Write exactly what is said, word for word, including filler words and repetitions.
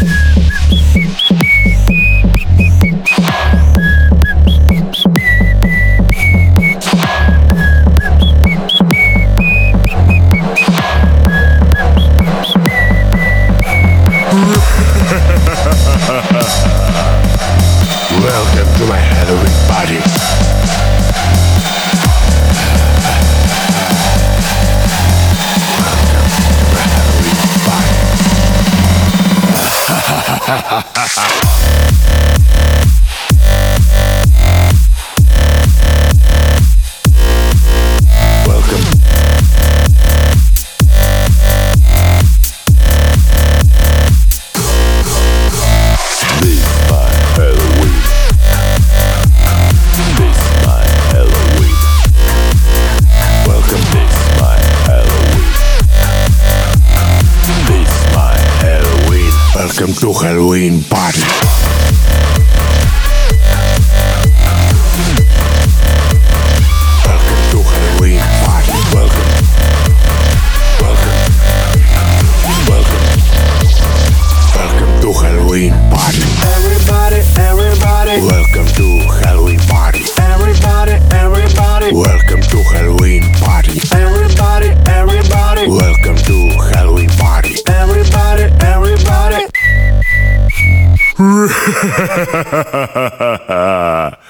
Welcome to my Halloween party. Welcome. This is my Halloween. This is my Halloween. Welcome. This is my Halloween. This is my Halloween. Welcome to Halloween party. Welcome to Halloween party. Welcome. Welcome. Welcome. Welcome to Halloween party. Everybody, everybody, Welcome to Halloween party. everybody, everybody, Welcome to Halloween party. everybody, everybody, Welcome to Halloween party. everybody, everybody.